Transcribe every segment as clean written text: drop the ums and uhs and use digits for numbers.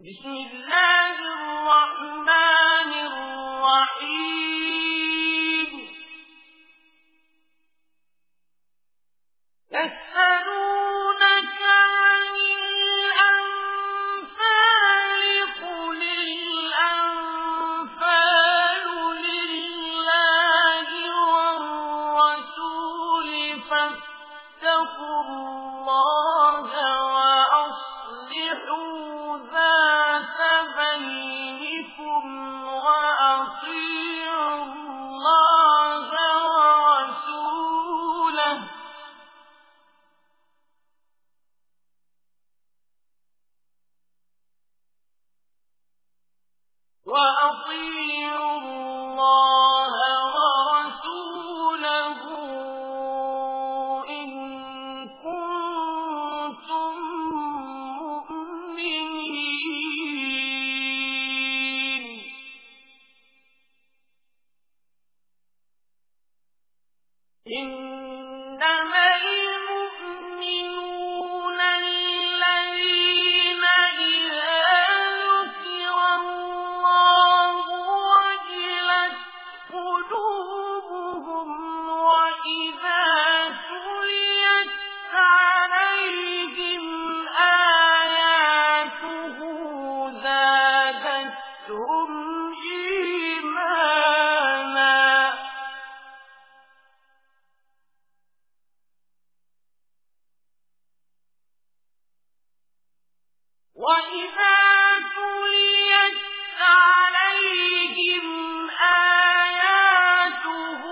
بسم الله الرحمن الرحيم يسألونك عن الأنفال قل الأنفال لله والرسول فاتقوا الله وأصلحوا ذات بينكم وأطيعوا الله ورسوله إن كنتم مؤمنين إنما المؤمنون الذين إذا ذكر الله وجلت قلوبهم وإذا تليت عليهم آياته زادتهم إيمانا وإذا تليت عليهم آياته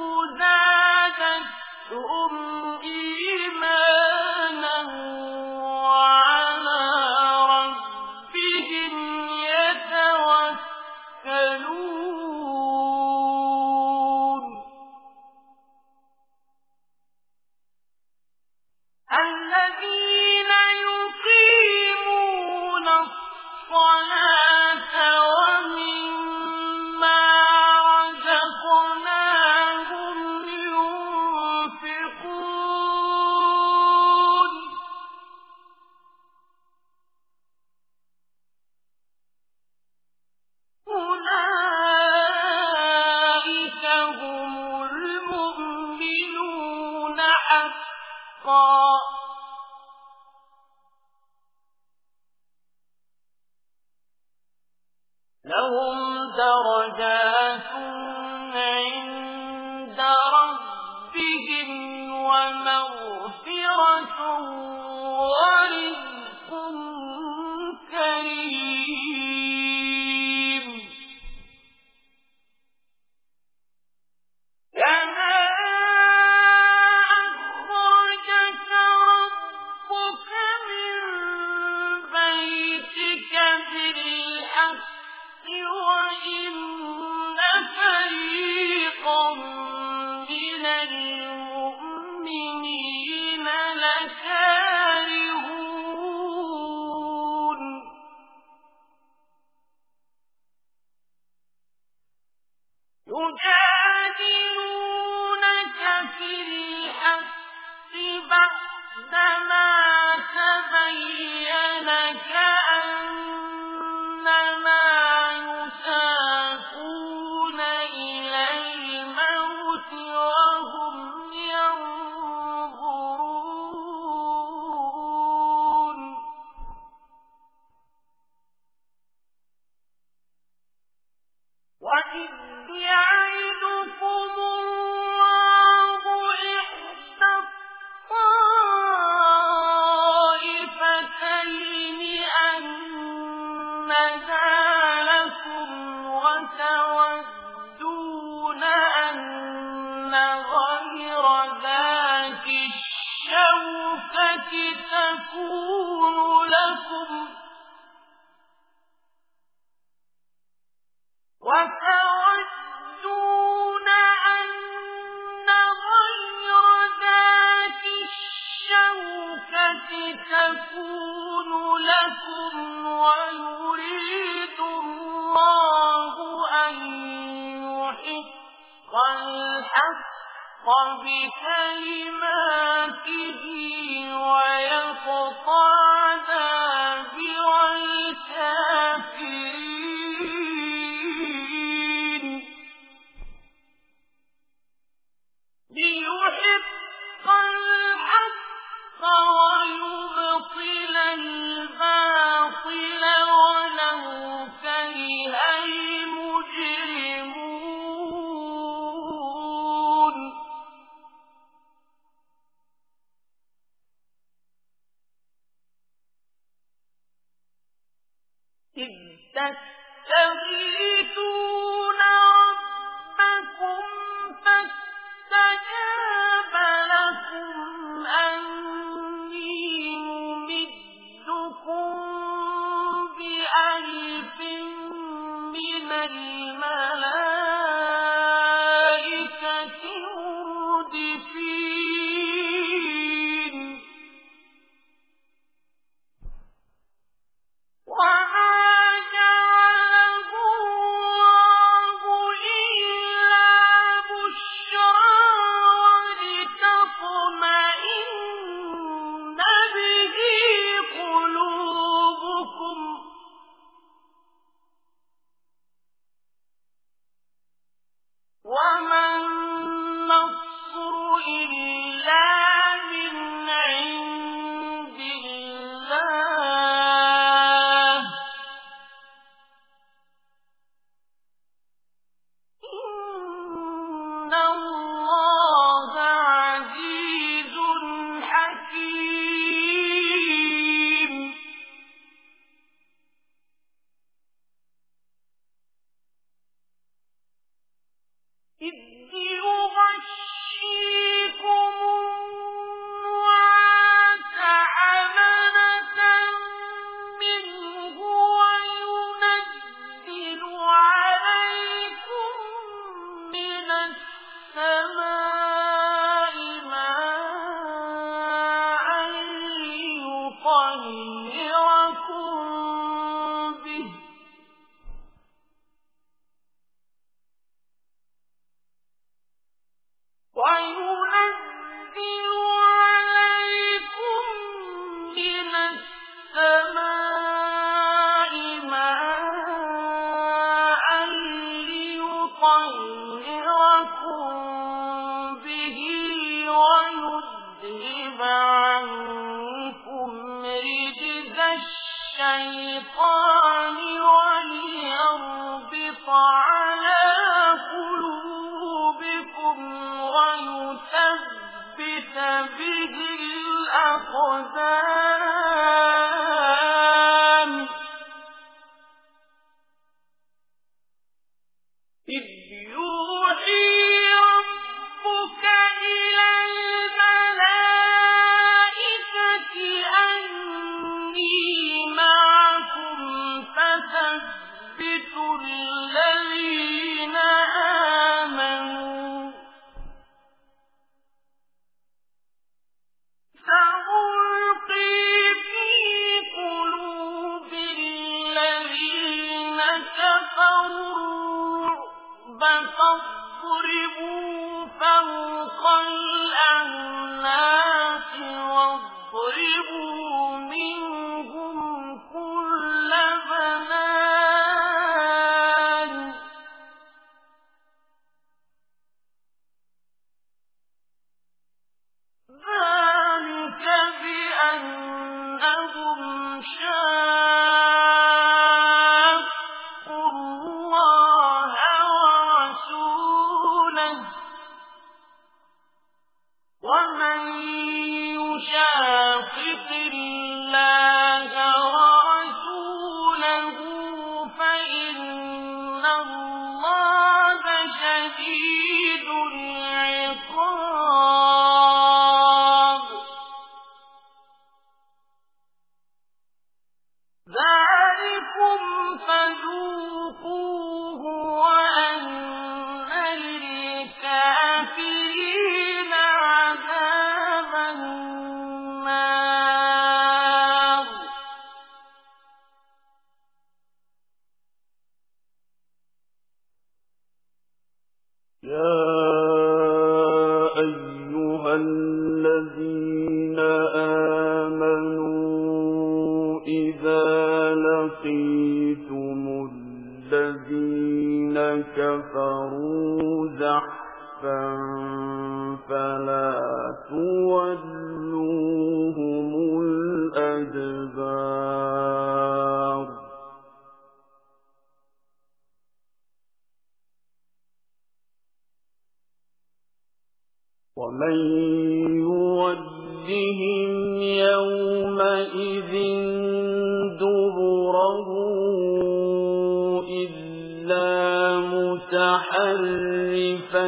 زادتهم إيمانا وعلى ربهم يتوكلون الذين يقيمون الصلاة ومما رزقناهم ينفقون أولئك هم المؤمنون حقا لهم درجات عند ربهم ومغفرة ورزق كريم كما أخرجك ربك من بيتك بالحق وإن فريقا من المؤمنين لكارهون يجادلونك في الحق بعدما تبين كأنما يساقون إلى الموت وهم ينظرون وإذ يعدكم الله إحدى الطائفتين أنها لكم وتودون أن غير ذات الشوكة تكون لكم ويريد الله أن يحق الحق بكلماته ويقطع دابر الكافرين إذ تستغيثون ربكم فاستجاب لكم أني ممدكم بألف من الملائكة مردفين وما جعله الله إلا بشرى ولتطمئن به قلوبكم وما النصر إلا من عند الله إن الله عزيز حكيم إذ يغشيكم النعاس أمنة منه وينزل عليكم من السماء ماء ليطهركم به وينزل عليكم من السماء ماء ليطهركم به ويذهب عنكم رجز الشيطان وليربط على قلوبكم ويثبت به الأقدام إذ يوحي ربك إلى الملائكة أني معكم فثبتوا الذين آمنوا سألقي في قلوب الذين كفروا الرعب فاضربوا فوق الأعناق واضربوا منهم كل بنان ذلك بأنهم شاقوا الله ورسوله ومن يشاقق الله ورسوله فإن الله شديد العقاب ذلكم فذوقوه وأن للكافرين عذاب النار يا أيها الذين آمنوا إذا لقيتم الذين كفروا زحفا فلا تولوهم الأدبار ومن يولهم يومئذ دبره تفقهوا إلا متحرفا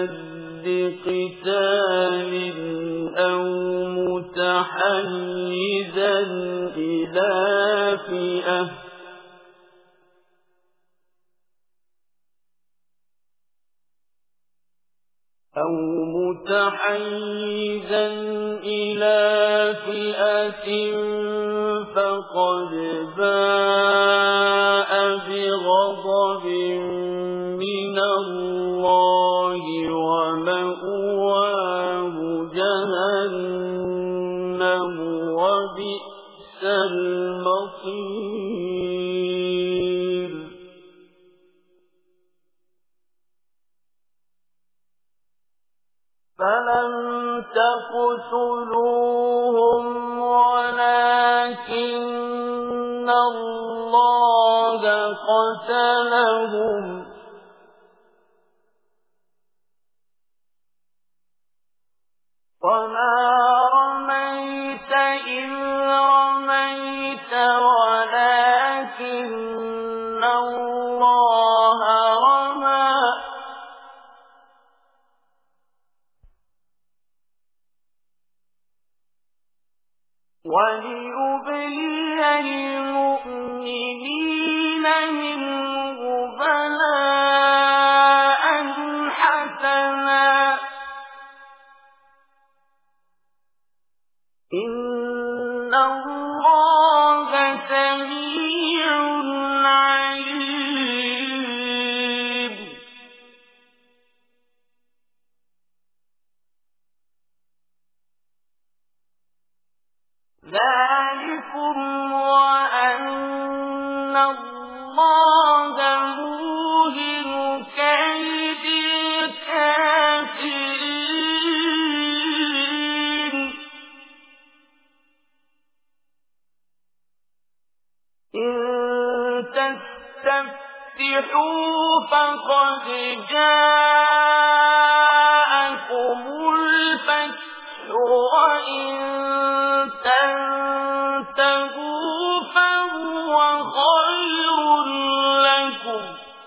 لقتال أو متحيزا إلى فئة فقد باء بغضب من الله ومأواه جهنم وبئس المصير فلم تقتلوهم ولكن الله قتلهم وما رميت إذ رميت ولكن الله رمى وليبلي المؤمنين منه بلاء حسنا إن الله سميع عليم ذلكم وأن الله موهن كيد الكافرين إن تستفتحوا فقد جاءكم الفتح وإن تنتهوا فهو خير لكم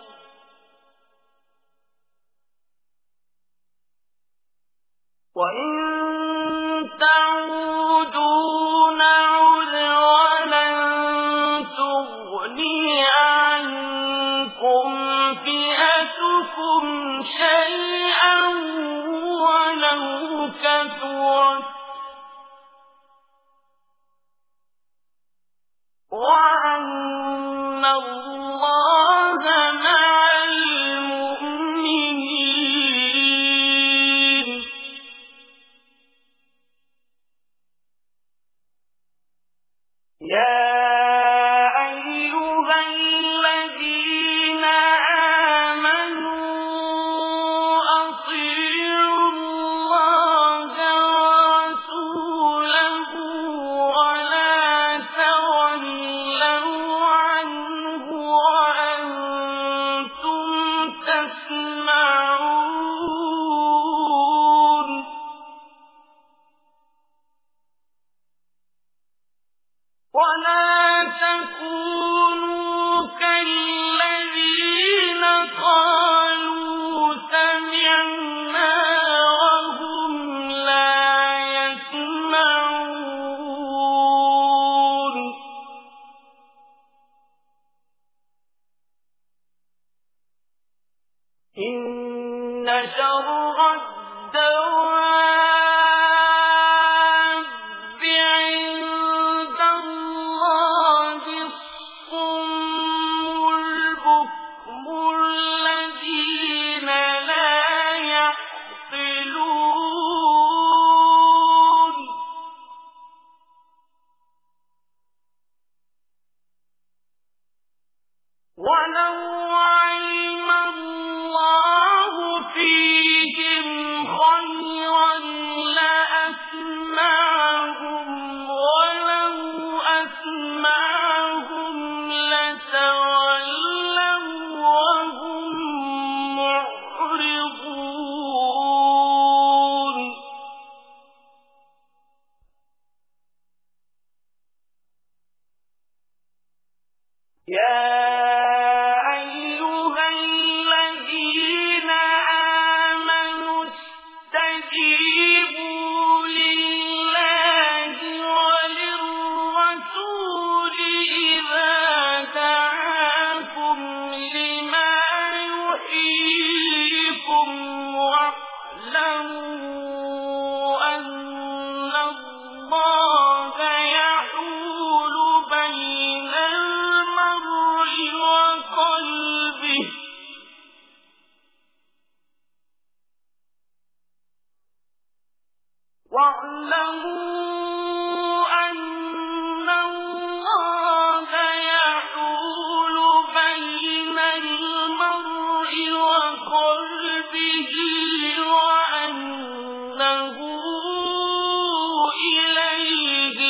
وإن تعودوا نعد ولن تغني عنكم فئتكم شيئا ولو كثرت وأن الله مع المؤمنين يا أيها الذين آمنوا أطيعوا الله ورسوله ولا تولوا عنه وأنتم تسمعون ولا تكونوا كالذين قالوا سمعنا وهم لا يسمعون إن شر الدواب عند الله الصم البكم الذين لا يعقلون ولو علم الله فيهم خيرا لأسمعهم ولو أسمعهم لتولوا وهم معرضون يا أيها الذين آمنوا استجيبوا لله وللرسول إذا دعاكم لما يحييكم واعلموا أن الله يحول بين المرء وقلبه وأنه إليه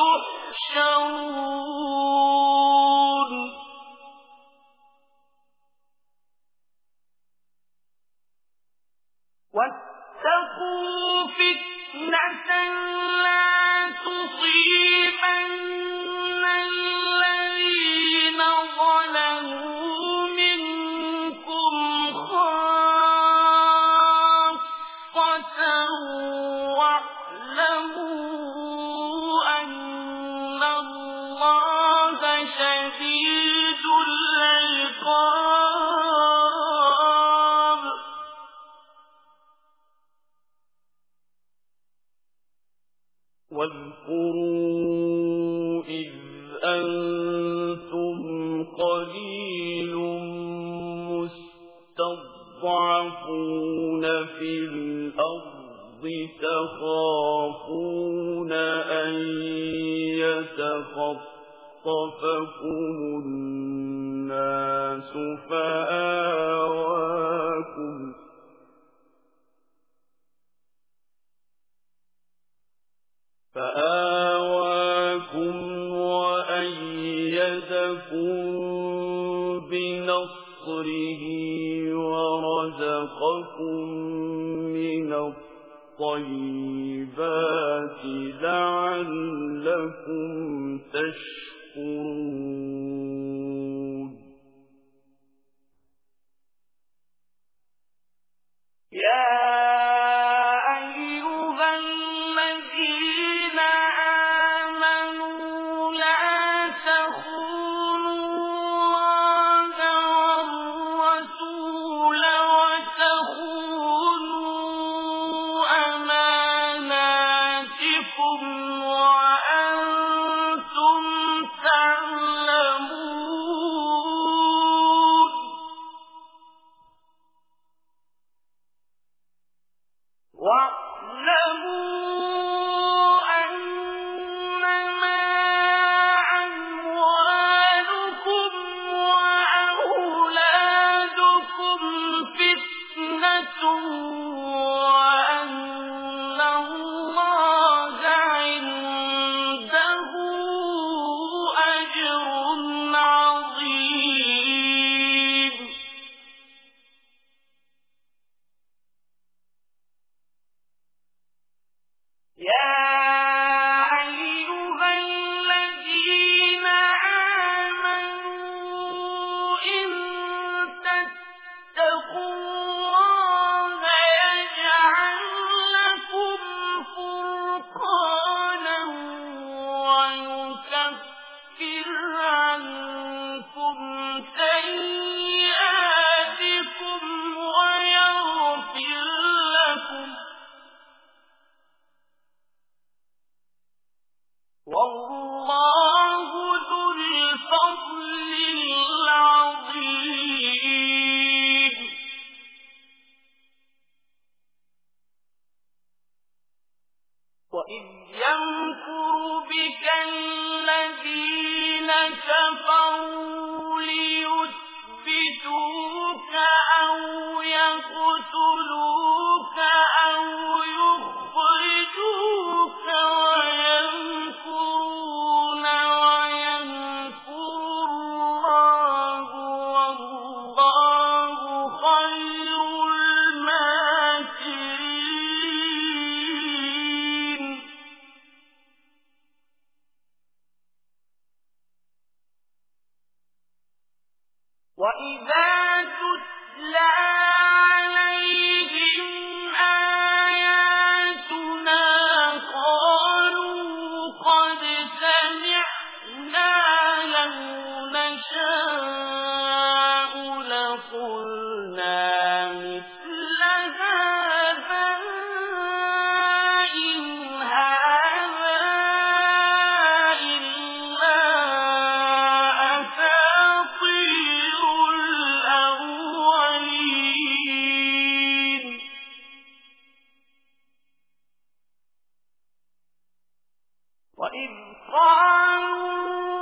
تحشرون واتقوا فتنة لا تصيبن الذين ظلموا منكم خاصة واعلموا أن الله شديد العقاب واذكروا إذ أنتم قليل مستضعفون في الأرض تخافون أن يتخطفكم الناس فآواكم وأيدكم بنصره ورزقكم من الطيبات لعلكم تشكرون واعلموا أنما أموالكم وأولادكم فتنة وأن الله عنده أجر عظيم والله ذو الفضل العظيم وإذ يمكر بك الذين كفروا وَإِذَا تُتْلَى عَلَيْهِمْ آيَاتُنَا قَالُوا قَدْ سَمِعْنَا لَوْ نَشَاءُ لَقُلْنَا مِثْلَ هَذَا إِنْ هَذَا إِلَّا أَسَاطِيرُ الْأَوَّلِينَ وَإِذْ قَالُوا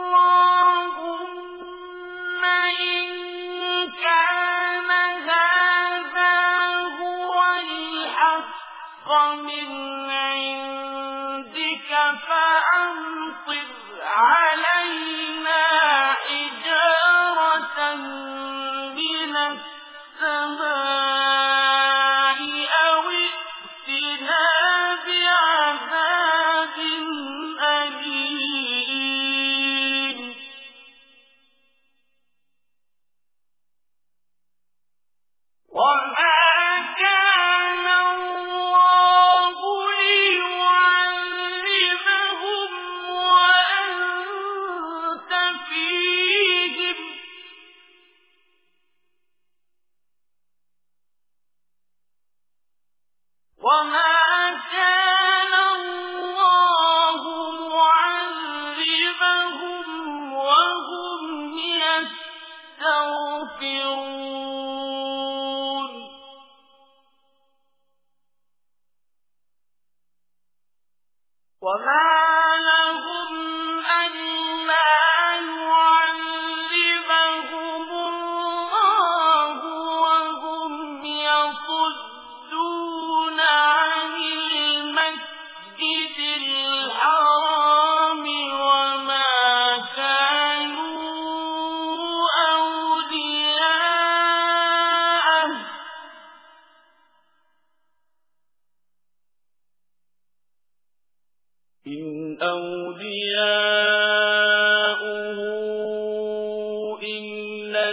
اللَّهُمَّ إِن كَانَ هَذَا هُوَ الْحَقَّ مِنْ عِندِكَ فَأَمْطِرْ عَلَيْنَا حِجَارَةً مِّنَ السَّمَاءِ أَوِ ائْتِنَا بِعَذَابٍ أَلِيمٍ وَمَا كَانَ اللَّهُ لِيُعَذِّبَهُمْ وَأَنتَ فِيهِمْ وَمَا كَانَ اللَّهُ مُعَذِّبَهُمْ وَهُمْ يَسْتَغْفِرُونَ وَمَا لَهُمْ أَلَّا يُعَذِّبَهُمُ اللَّهُ وَهُمْ يَصُدُّونَ عَنِ الْمَسْجِدِ الْحَرَامِ وَمَا كَانُوا أَوْلِيَاءَهُ إِنْ أَوْلِيَاؤُهُ إِلَّا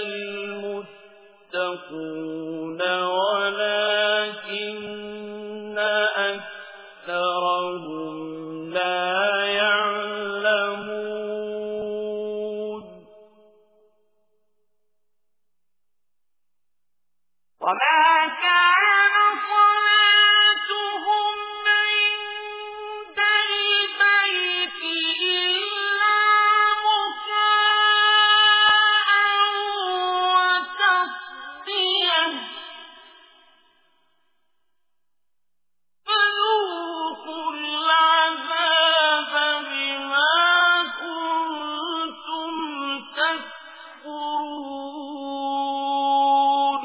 الْمُتَّقُونَ وَلَكِنَّ أَكْثَرَهُمْ لَا يَعْلَمُونَ وَمَا كَانَ صَلَاتُهُمْ عِندَ الْبَيْتِ إِلَّا مُكَاءً وَتَصْدِيَةً فَذُوقُوا الْعَذَابَ بِمَا كُنتُمْ تَكْفُرُونَ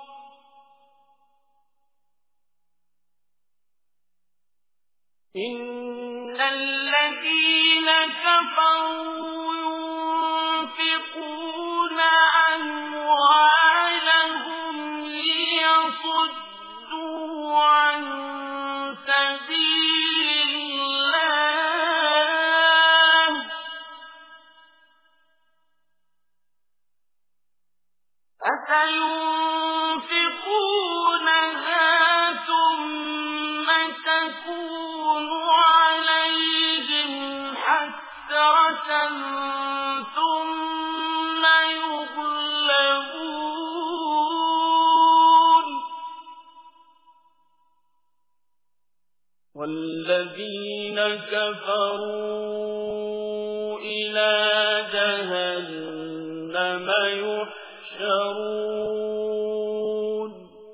إِنَّ الَّذِينَ كَفَرُوا يُنفِقُونَ أَمْوَالَهُمْ لِيَصُدُّوا عَن سَبِيلِ اللَّهِ فَسَيُنفِقُونَهَا ثُمَّ تَكُونُ عَلَيْهِمْ حَسْرَةً ثُمَّ يُغْلَبُونَ وَالَّذِينَ كَفَرُوا إِلَى جَهَنَّمَ يُحْشَرُونَ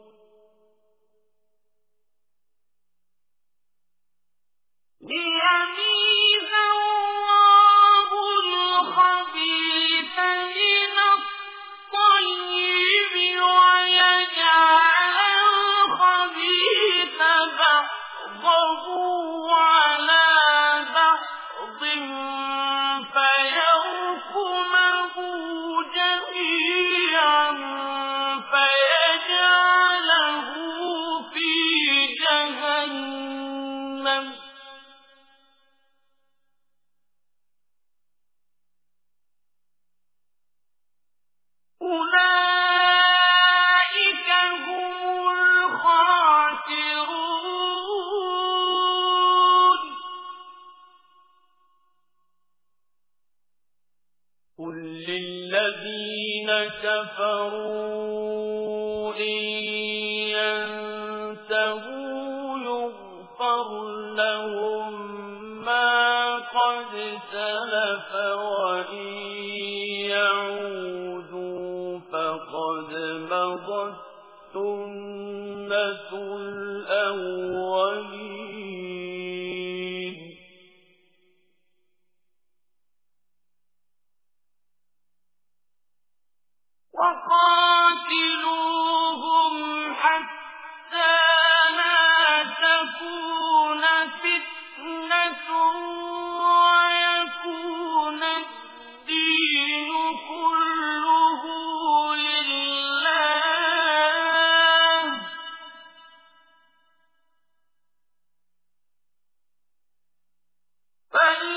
لِيَمِيزَ اللَّهُ الْخَبِيثَ مِنَ الطَّيِّبِ وَيَجْعَلَ الْخَبِيثَ بَعْضَهُ عَلَى بَعْضٍ فَيَرْكُمَهُ جَمِيعًا كفروا إن ينتهوا يغفر لهم ما قد سلف وإن يعودوا فقد مضت سنة الأولين وقاتلوهم حتى لا تكون فتنة ويكون الدين كله لله فإن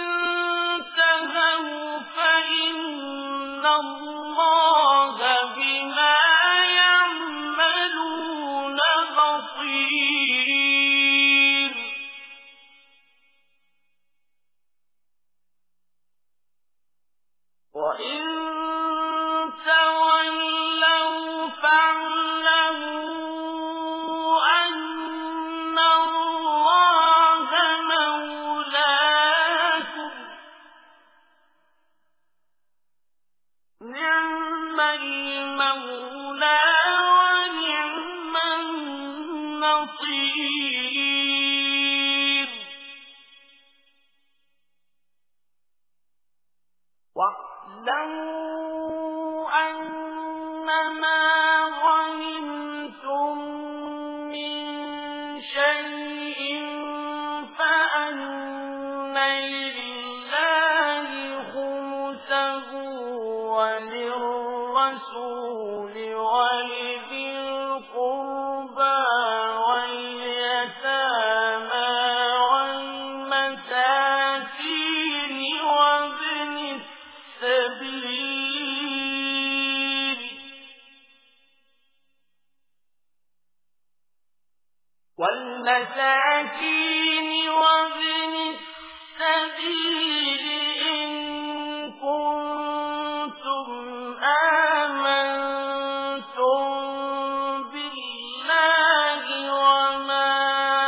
انتهوا فإن الله بما يعملون بصير وإن تولوا فاعلموا أن الله مولاكم نعم المولى ونعم النصير واعلموا أنما غنمتم من شيء فأن لله خمسه وللرسول ولذي القربى واليتامى والمساكين وابن السبيل إن كنتم آمنتم بالله وما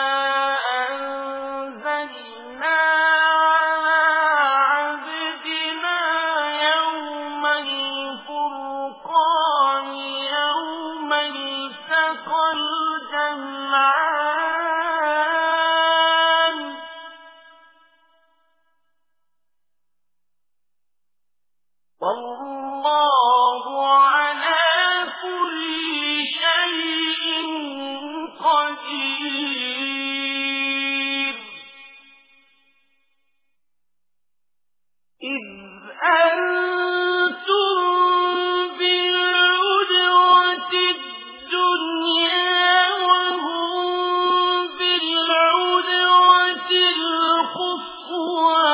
أنزلنا على عبدنا يوم الفرقان يوم التقى الجمعان والله على كل شيء قدير إذ أنتم بالعدوة الدنيا وهم بالعدوة القصوى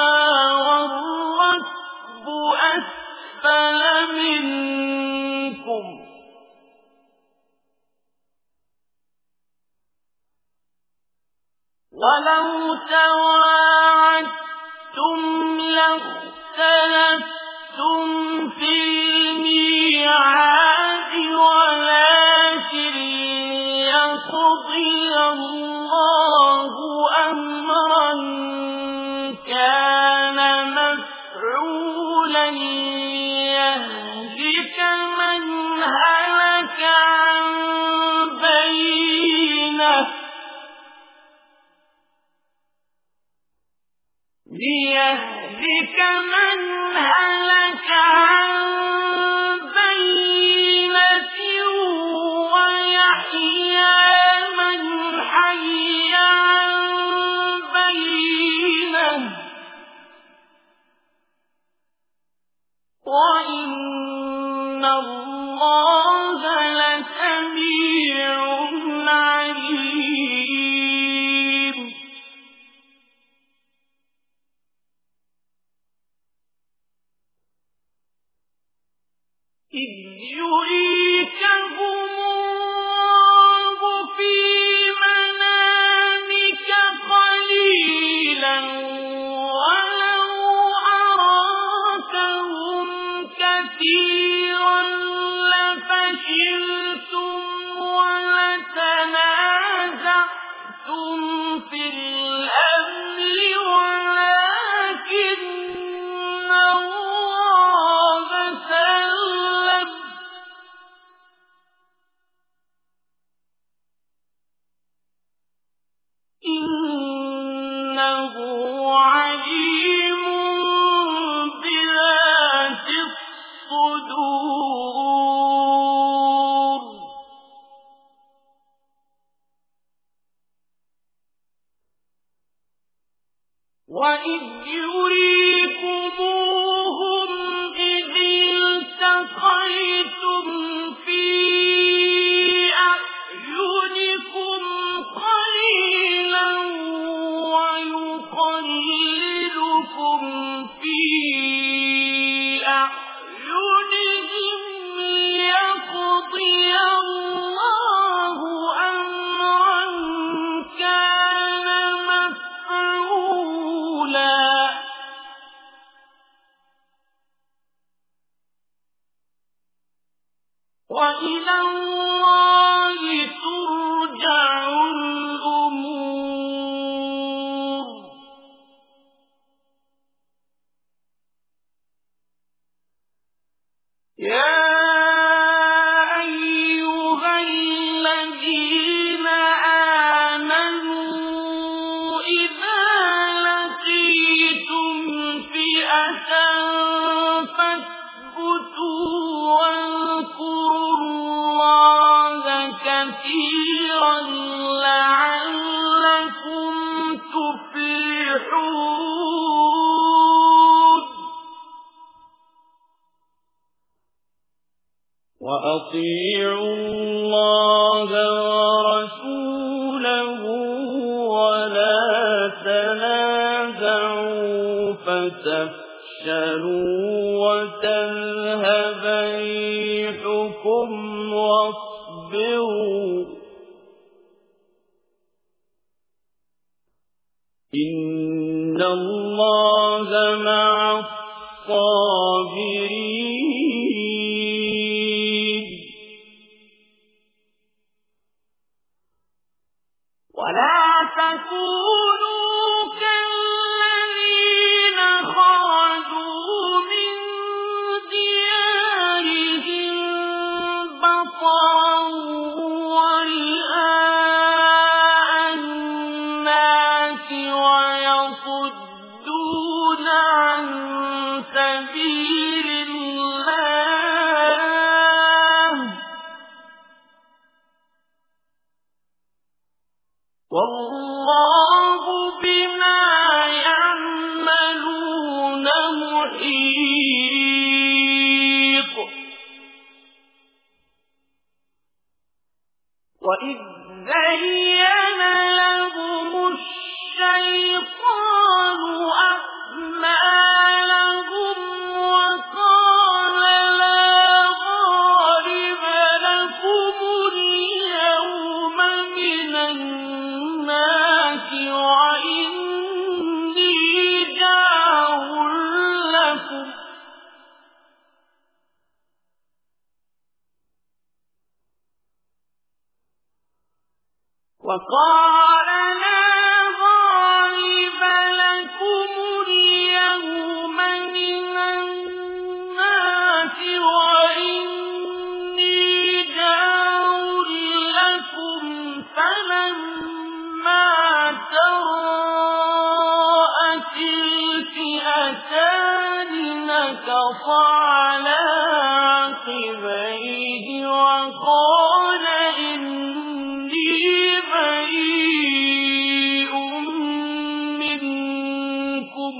والركب أسفل منكم ولو تواعدتم لاختلفتم في الميعاد ولكن يقضي الله أمرا كان مفعولا يهلك من هلك عن بينة ليهلك من هلك عن بينة ويحيى من حي عن بينة وإن الله لسميع عليم إذ يريكهم الله في منامك قليلا ولو أراكهم كثيرا في الأمر ولكن الله سلم إنه عليم بذات الصدور وإذ يريكموهم إذ التقيتم في أعينكم قليلا ويقللكم في أعينهم ليقضي الله أمرا كان مفعولا وإلى الله ترجع الأمور يا أيها الذين آمنوا إذا لقيتم فئة فاثبتوا واذكروا الله كثيرا لعلكم تفلحون وأطيعوا الله ورسوله ولا تنازعوا فتفشلوا وتذهب ريحكم واصبروا إن الله مع الصابرين ولا تكونوا كالذين خرجوا من ديارهم بطرا ورئاء الناس ويصدون عن سبيل الله والله بما يعملون محيط وإذ زين لهم الشيطان أعمالهم وقال لا غالب لكم اليوم من الناس وإني جار لكم وقال لا غالب لكم اليوم من الناس وإني جار لكم فلما تراءت الفئتان نكص على عقبيه وقال إني بريء منكم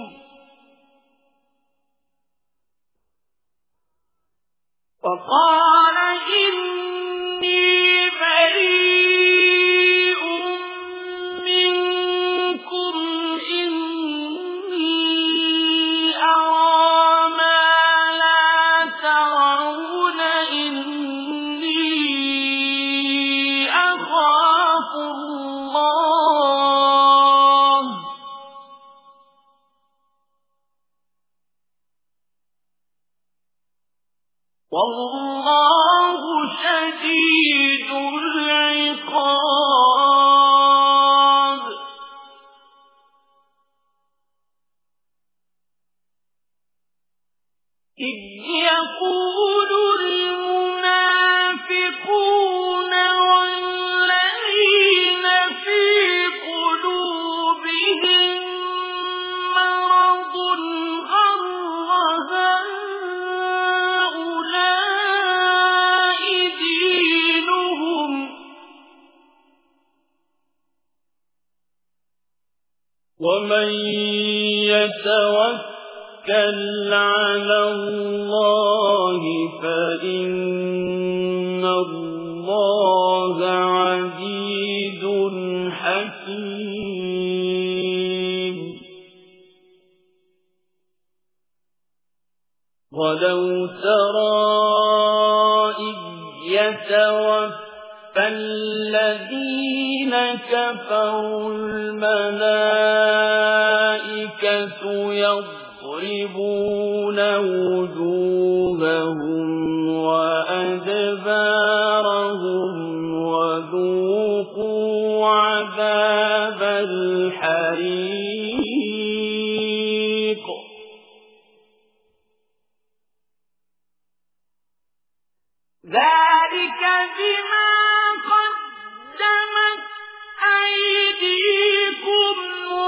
إني أرى ما لا ترون إني أخاف الله والله شديد العقاب ومن يتوكل على الله فإن الله عزيز حكيم ولو ترى إذ يتوفى فالذين كفروا الملائكة يضربون وجوههم وأدبارهم وذوقوا عذاب الحريق ذلك بما قدمت أيديكم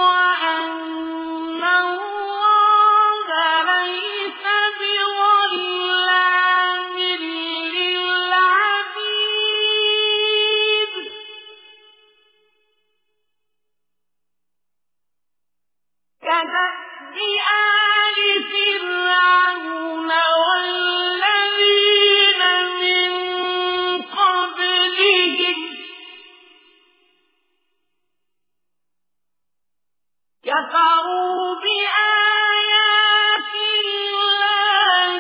وأن الله ليس بظلام للعبيد كدأب آل فرعون والذين من قبلهم كفروا بآيات الله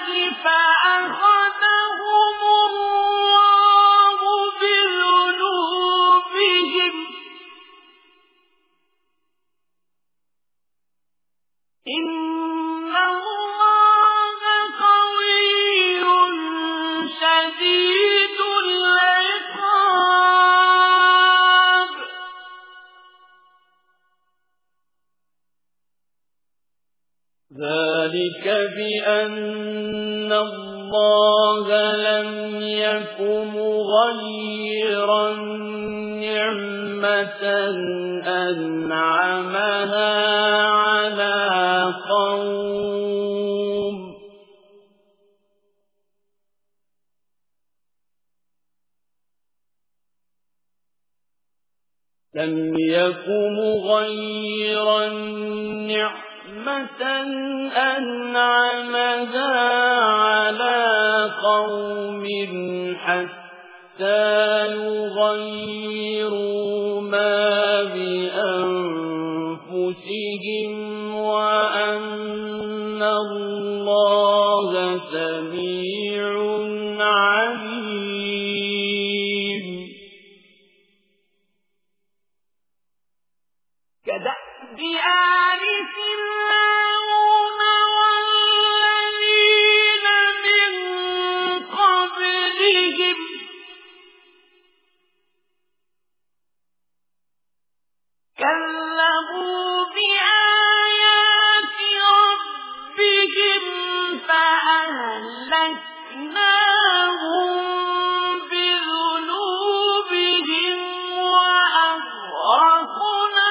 فأخذهم الله بذنوبهم إن الله قوي شديد العقاب ذلك بأن الله لم يك مغيرا نعمة أنعمها على قوم لم يك مغيرا نعمة أنعمها على قوم حتى يغيروا ما بأنفسهم وأن الله سميع عليم كدأب آل فرعون والذين من قبلهم كذبوا بآيات ربهم فأهلكناهم بذنوبهم وأغرقنا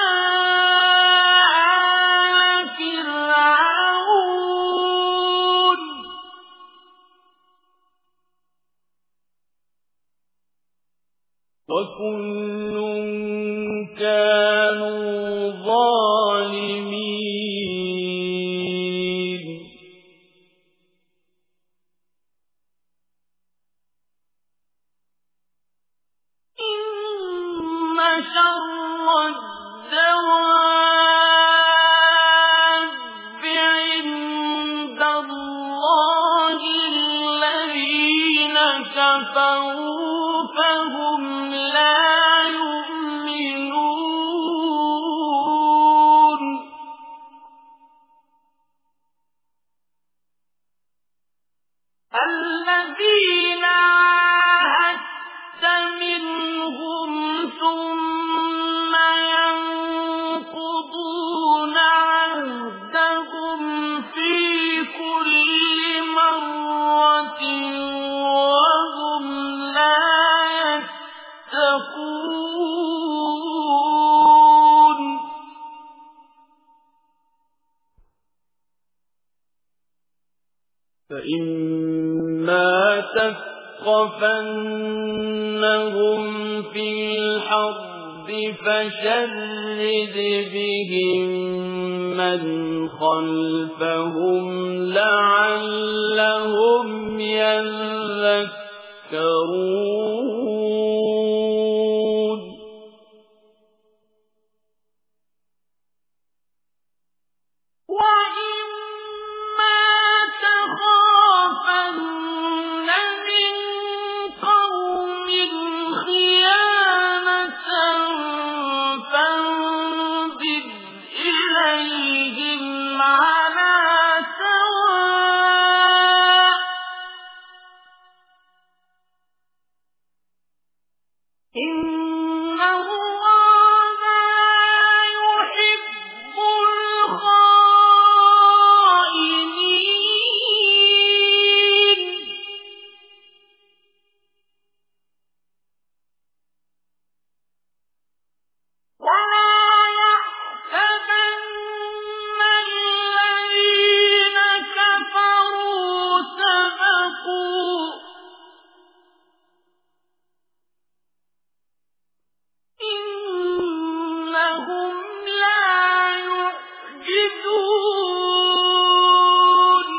آل فرعون وكل كانوا ظالمين إن شر الدواب عند الله الذين كفروا فهم لا يؤمنون الذين عاهدت منهم ثم ينقضون عهدهم في كل مرة وهم لا يتقون فإما تثقفنهم في الحرب فشرد بهم من خلفهم لعلهم يذكرون وإما تخافن من قوم خيانة فانبذ إليهم على سواء إن الله لا يحب الخائنين ولا يحسبن الذين كفروا سبقوا إنهم لا يعجزون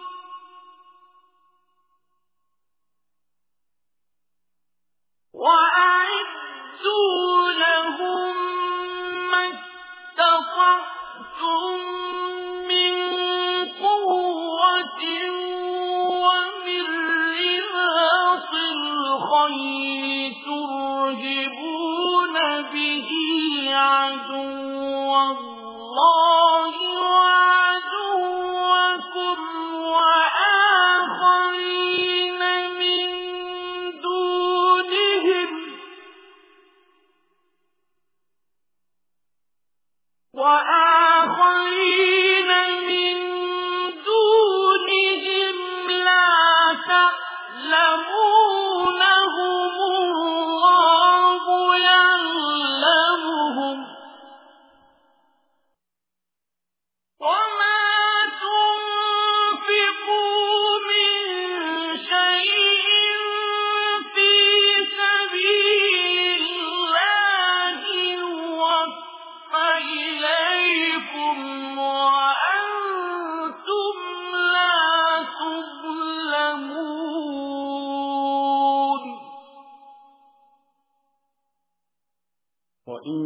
وأعدوا لهم ما استطعتم من قوة ومن رباط الخيل ترهبون به عدو الله وعدوكم وآخرين من دونهم لا تعلمونهم الله يعلمهم وما تنفقوا من شيء في سبيل الله يوفى إليكم وأنتم لا تظلمون وإن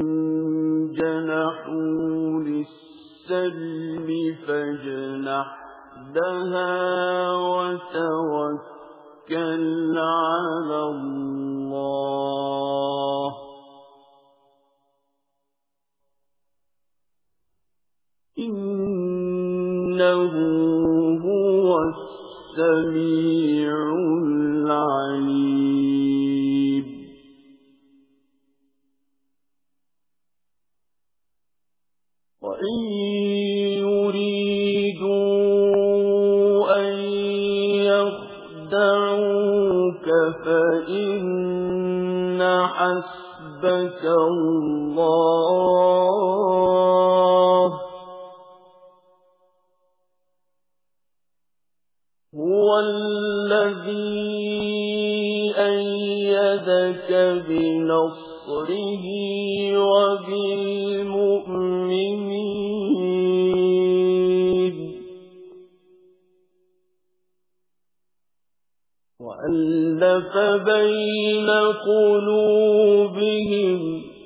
جنحوا للسلم فاجنح لها وتوكل على الله إنه هو السميع العليم وإن يريدوا أن يخدعوك فإن حسبك الله هو الذي أيدك بنصره وبالمؤمنين وألف بين قلوبهم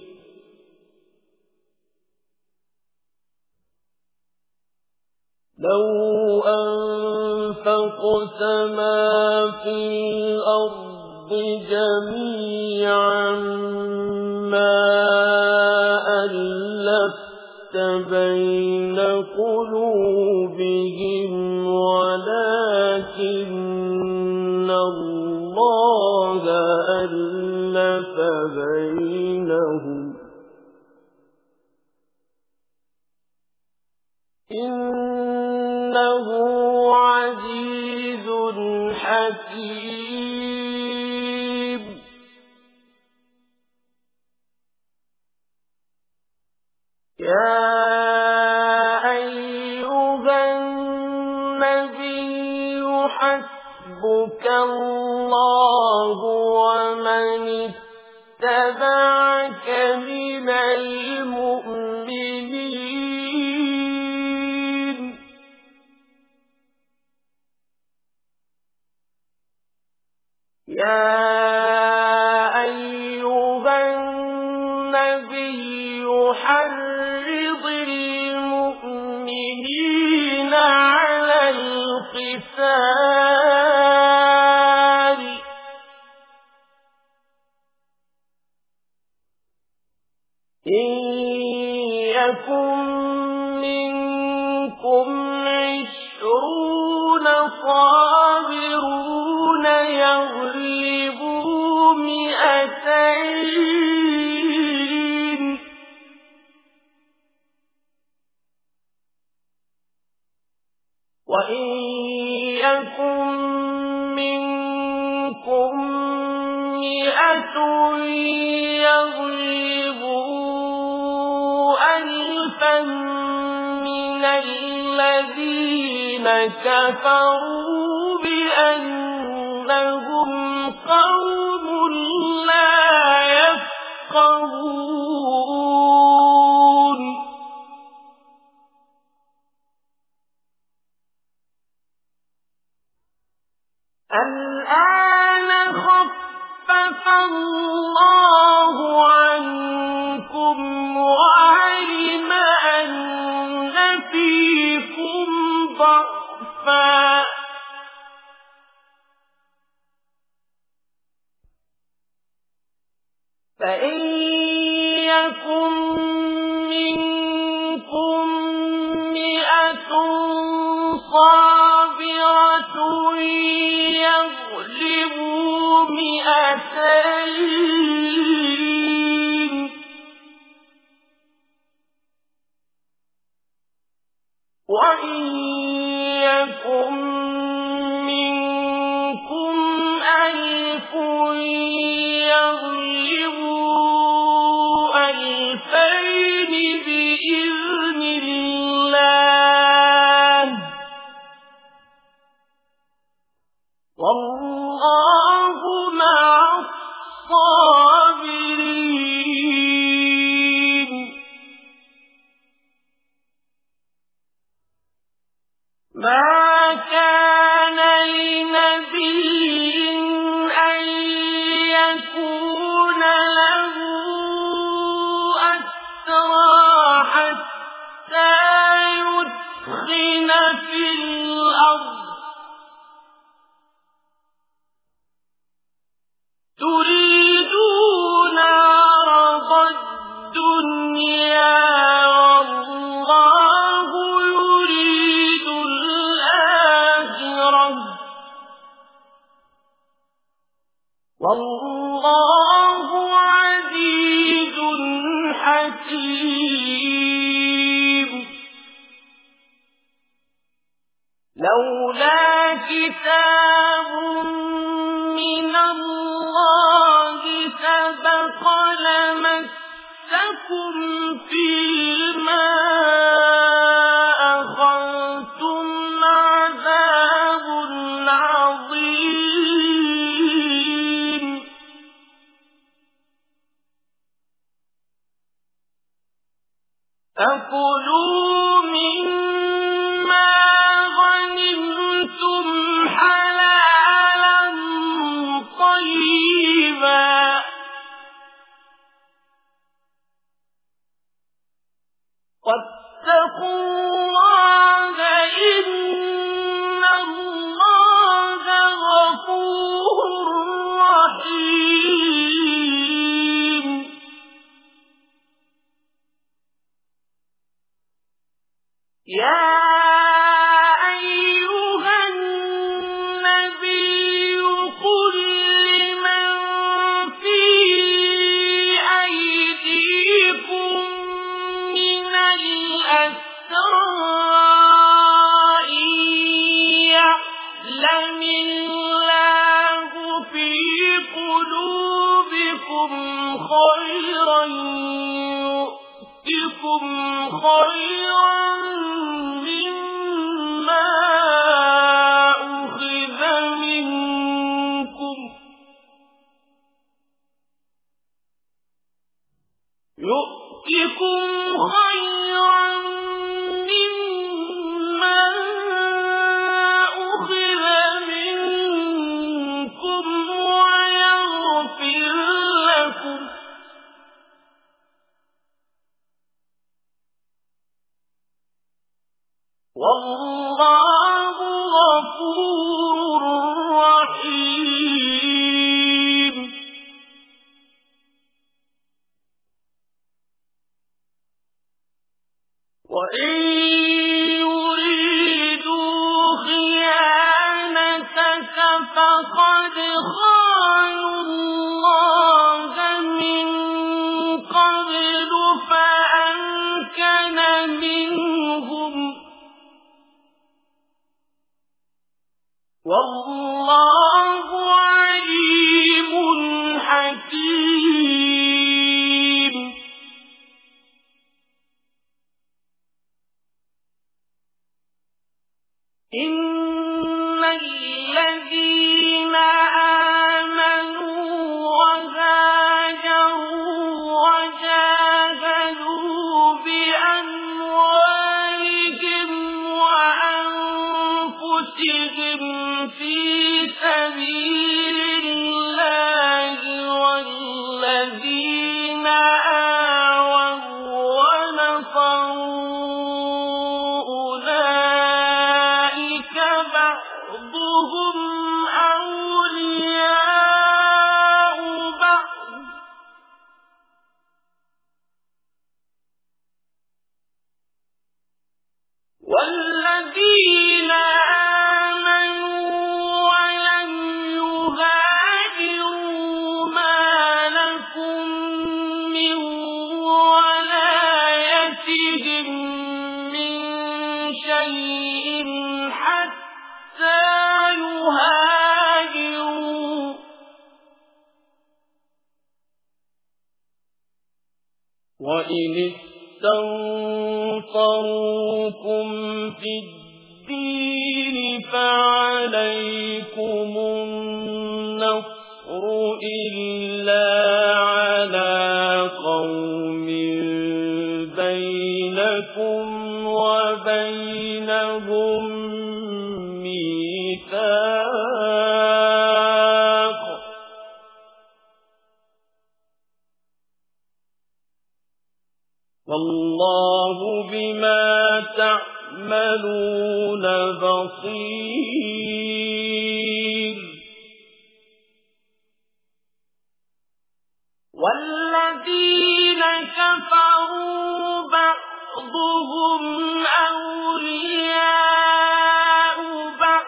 لو أنفقت ما في الأرض جميعا ما ألفت بين قلوبهم ولكن الله ألف بينهم إنه عزيز حكيم يا أيها النبي حسبك الله ومن اتبعك من المؤمنين يا أيها النبي حرض المؤمنين على القتال إن يكن منكم 20 صابرون يغلبوا 200 وإن يكن منكم 100 يغلبوا 1000 من الذين كفروا بأنهم قوم لا يفقهون الآن خفف الله عنكم وعلم أن فيكم ضعفا فإن يكن منكم 100 صابرة يغلبوا 200 وإن يكن منكم 1000 يغلبوا 2000 بإذن الله والله مع الصابرين ما كان لنبي أن يكون له أسرى حتى يثخن في الأرض تريدون عرض الدنيا والله يريد الآخرة والله عزيز حكيم لولا كتاب من الله سبق لمسكم فيما أخذتم عذاب عظيم فكلوا مما غنمتم حلالا طيبا واتقوا الله إن الله غفور رحيم يا أيها النبي قل لمن في أيديكم من الأسرى يعلم الله في قلوبكم خيرا يؤتكم خيرا مما أخذ منكم يؤتكم خيرا مما أخذ منكم ويغفر لكم والله غفور رحيم. وإن يريدوا خيانتك فقد خانوا الله من قبل فأمكن منهم والله عليم حكيم. إن الذين آمنوا وهاجروا وجاهدوا بأموالهم وأنفسهم في سبيل الله والذين آووا ونصروا أولئك بعضهم أولياء بعض والذين حتى يهاجروا وإن استنصروكم في الدين فعليكم النصر إلا على قوم بينكم وبينهم ميثاق والله بما تعملون بصير. والذين كفروا بعضهم أولياء بعض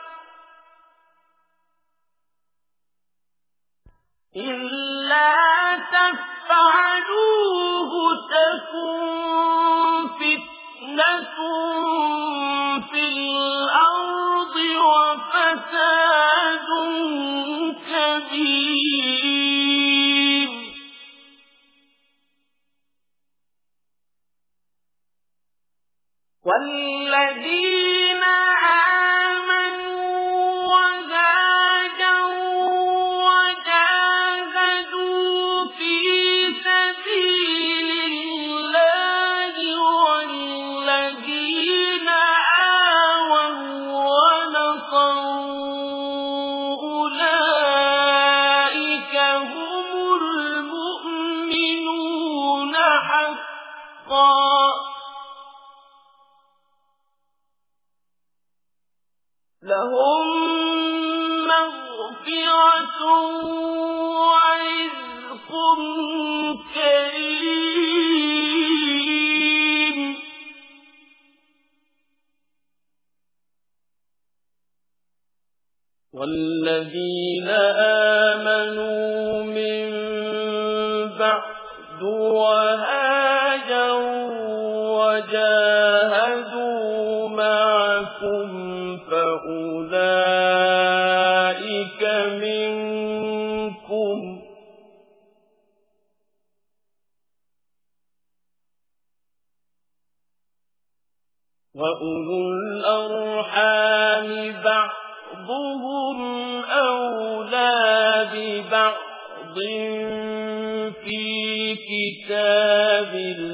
إلا تفعلوه تكن فتنة في الأرض وفساد كبير. والذين آمنوا وهاجروا وجاهدوا في سبيل الله والذين آووا ونصروا أولئك هم المؤمنون حقا لهم مغفرة ورزق كريم. والذين آمنوا من بعد وهاجروا وجاهدوا معكم فأولئك منكم وأولو الأرحام بعضهم أولى ببعض في كتاب كتاب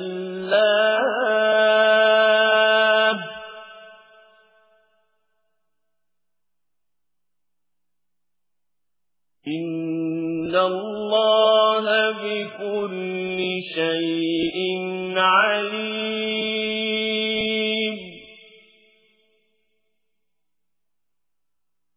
الله إن الله بكل شيء عليم